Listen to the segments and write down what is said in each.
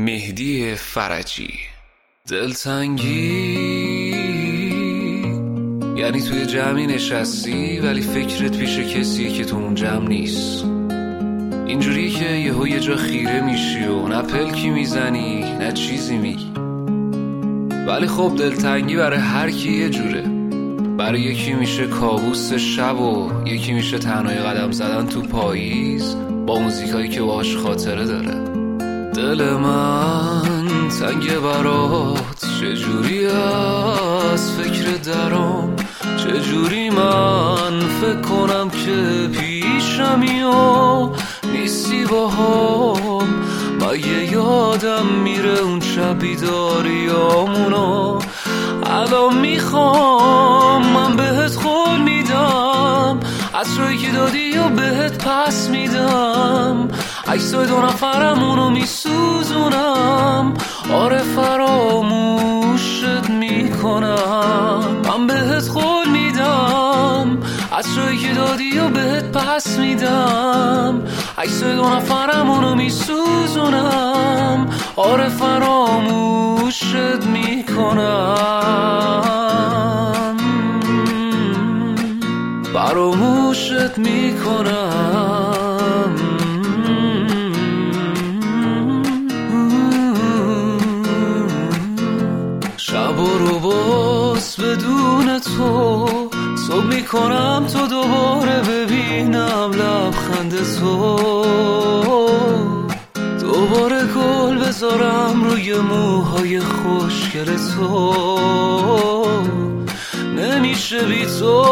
مهدی فرجی. دلتنگی یعنی توی جمعی نشستی ولی فکرت پیش کسیه که تو اون جمع نیست. اینجوریه که یه جا خیره میشی و نه پلکی میزنی نه چیزی میگی. ولی خب دلتنگی برای هر کی یه جوره. برای یکی میشه کابوس شب و یکی میشه تنهایی قدم زدن تو پاییز با موزیکایی که باهاش خاطره داره. دل من تنگه برات، چجوری از فکر درام، چجوری من فکر کنم که پیشمی و نیستی با هم. مگه یادم میره اون شب بیداریامونو؟ الان میخوام من بهت قول میدم، عطرایی که دادی و بهت پس میدم، عکسای دو نفرمونو میسوزونم، آره فراموشت میکنم. من بهت قول میدم، عطرایی که دادی و بهت پس میدم، عکسای دو نفرمونو میسوزونم، آره فراموشت میکنم، فراموشت میکنم. شب و رو باز بدون تو صبح میکنم تو دوباره ببینم لبخند تو، دوباره گل بذارم روی موهای خوشگل تو. نمیشه بی تو،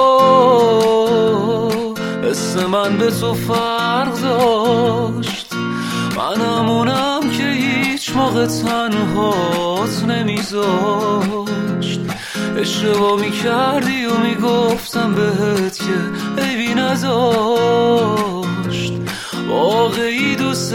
حس من به تو فرق داشت. من همونم که هیچ موقع تنهات نمیذاشت. اشتباه میکردی و میگفتم بهت که عیبی نداشت، واقعی دوست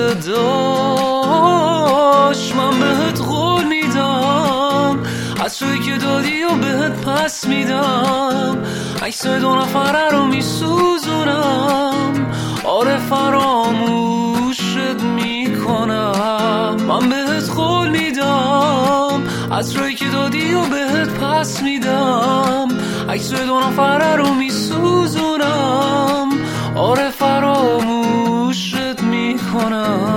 داشت. من بهت قول میدم، عطرایی که دادی و بهت پس میدم، عکسای دو نفره رو میسوزونم، آره فراموشت میکنم. من بهت قول میدم، عطرایی که دادی و بهت پس میدم، عکسای دو نفره رو میسوزونم، آره فراموشت میکنم.